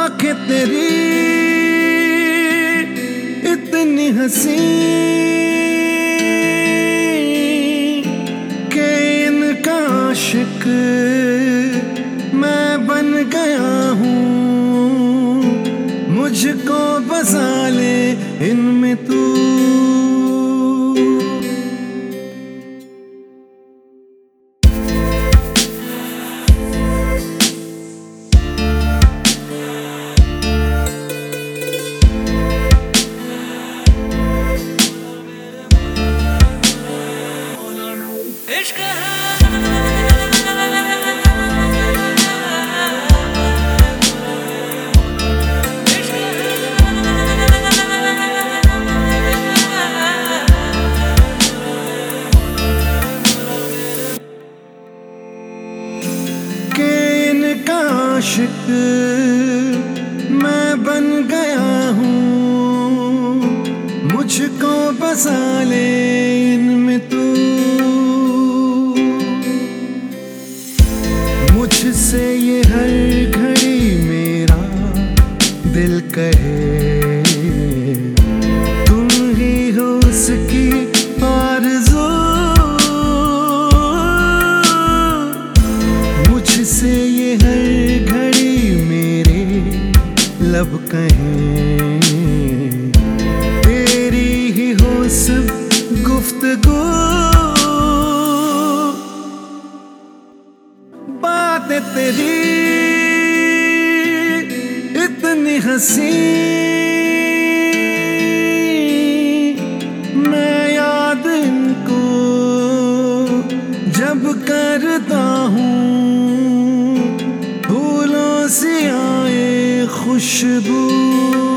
आंखें तेरी इतनी हंसी के इनका आशिक मैं बन गया हूँ। मुझको बसा ले इनमें तू। आशिक मैं बन गया हूँ। मुझको बसा ले इनमें तू। मुझसे ये हर घड़ी मेरा दिल कहे तुम ही हो उसकी आरज़ू। मुझसे ये हर लब कहें तेरी ही हो सब गुफ्तगू। बातें तेरी इतनी हंसी मैं याद इनको जब करता हूँ। फूलों से आए खुशबू।